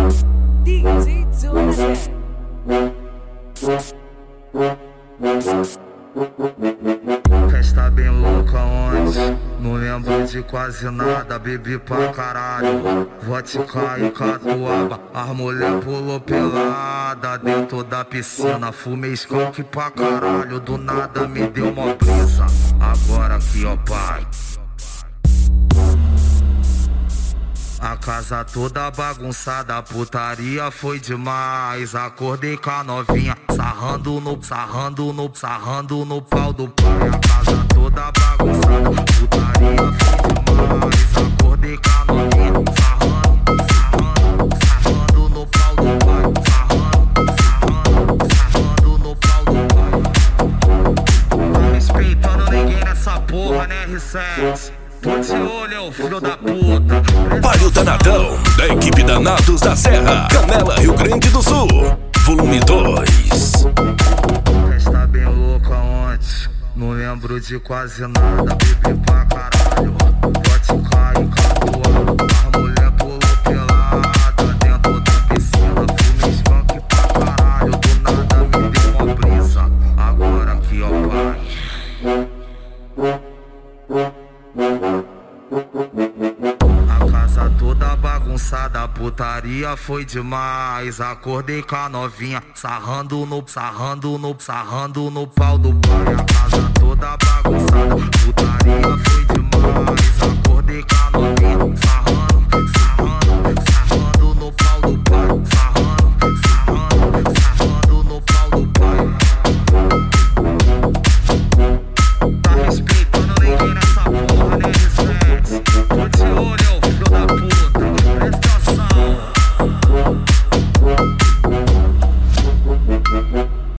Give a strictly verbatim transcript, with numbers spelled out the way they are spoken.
D J Jonathan. Festa bem louca onde? Não lembro de quase nada, bebi pra caralho. Vodka e catuaba, as mulher pulou pelada dentro da piscina. Fumei skunk pra caralho, do nada me deu uma brisa. Agora aqui ó pai, a casa toda bagunçada, a putaria foi demais. Acordei com a novinha, sarrando no, sarrando no, sarrando no pau do pai. A casa toda bagunçada, a putaria foi demais. Acordei com a novinha, sarrando, sarrando, sarrando no pau do pai. Sarrando, sarrando, sarrando no pau do pai. Tá respeitando ninguém nessa porra, né, R sete? Tô de olho, filho da puta. Palio Danadão, da equipe Danados da Serra, Canela, Rio Grande do Sul, volume dois. Festa bem louca ontem, não lembro de quase nada, bebi pra caralho. Vodka e catuaba, as mulher pulou pelada dentro da piscina. Fumei skunk pra caralho, do nada me deu uma brisa. Agora aqui ó pai, a casa toda bagunçada, a putaria foi demais. Acordei com a novinha, sarrando no, sarrando no, sarrando no pau do pai. A casa toda bagunçada, a putaria foi demais.